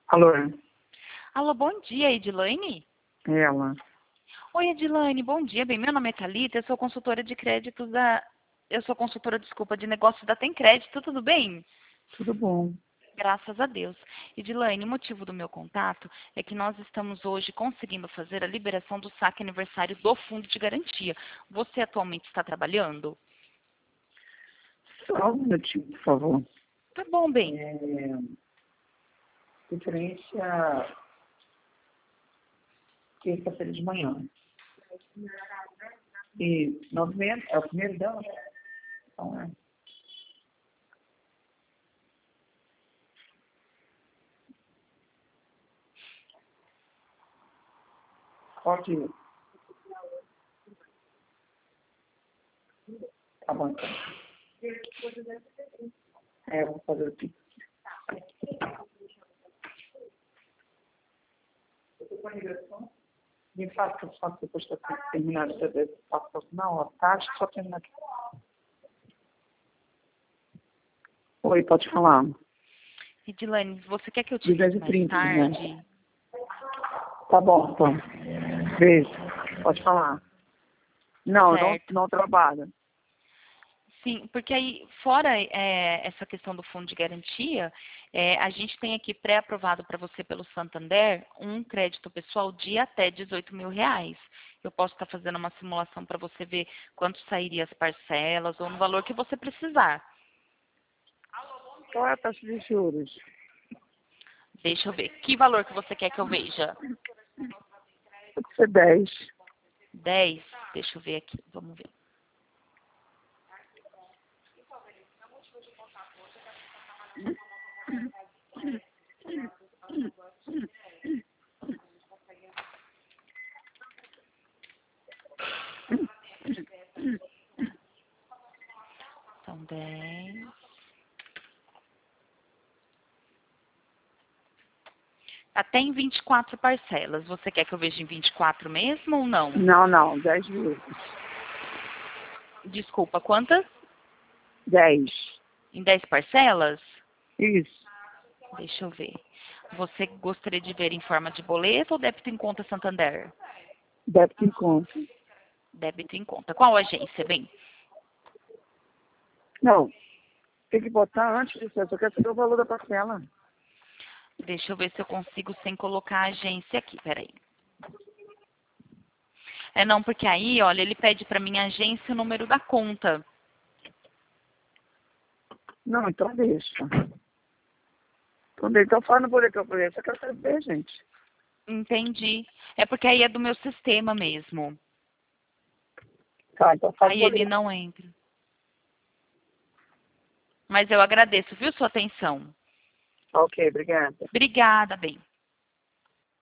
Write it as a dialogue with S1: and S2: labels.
S1: Alô,
S2: Alô, bom dia, Edilane?
S1: ela.
S2: Oi, Edilane, bom dia. Bem, meu nome é Thalita, eu sou consultora de créditos da... Eu sou consultora, desculpa, de negócios da Tem Crédito, tudo bem?
S1: Tudo bom?
S2: Graças a Deus. Edilane, o motivo do meu contato é que nós estamos hoje conseguindo fazer a liberação do saque aniversário do Fundo de Garantia. Você atualmente está trabalhando?
S1: Só um minutinho, por favor.
S2: Tá bom, bem.
S1: Referência terça-feira de manhã. E 90, é o primeiro dela? Então é. Pode ir. Tá bom, então. É, eu vou fazer aqui. Me fala que eu faço depois que eu terminar de fazer. Faço na hora, tá? Acho que só terminar aqui. Oi, pode falar.
S2: Edilane, você quer que eu te
S1: De
S2: ligue mais
S1: 10h30, né?
S2: tarde?
S1: Tá bom, então. Beijo. Pode falar. Não,
S2: Certo.
S1: não trabalho.
S2: Sim, porque aí, fora essa questão do fundo de garantia, a gente tem aqui pré-aprovado para você pelo Santander um crédito pessoal de até 18 mil reais. Eu posso estar fazendo uma simulação para você ver quanto sairia as parcelas ou no valor que você precisar.
S1: Qual é a taxa de juros?
S2: Deixa eu ver. Que valor que você quer que eu veja?
S1: Pode ser 10.
S2: 10? Deixa eu ver aqui. Vamos ver. São 10. Até em 24 parcelas. Você quer que eu veja em 24 mesmo ou não?
S1: Não, 10 vezes.
S2: Desculpa, quantas?
S1: 10.
S2: Em 10 parcelas?
S1: Isso.
S2: Deixa eu ver. Você gostaria de ver em forma de boleto ou débito em conta Santander?
S1: Débito em conta.
S2: Débito em conta. Qual agência? Bem,
S1: Não, tem que botar antes disso. Eu só quero saber o valor da parcela.
S2: deixa eu ver se eu consigo sem colocar a agência aqui. Peraí. Não, porque aí, olha, ele pede para mim a agência e o número da conta.
S1: Não, então deixa. Então fala no boleto que eu falei. Eu só quero saber, gente.
S2: Entendi. É porque aí é do meu sistema mesmo.
S1: Tá, então fala no
S2: Aí ele
S1: boleto.
S2: não entra. Mas eu agradeço, viu, sua atenção.
S1: Ok, obrigada.
S2: Obrigada, bem.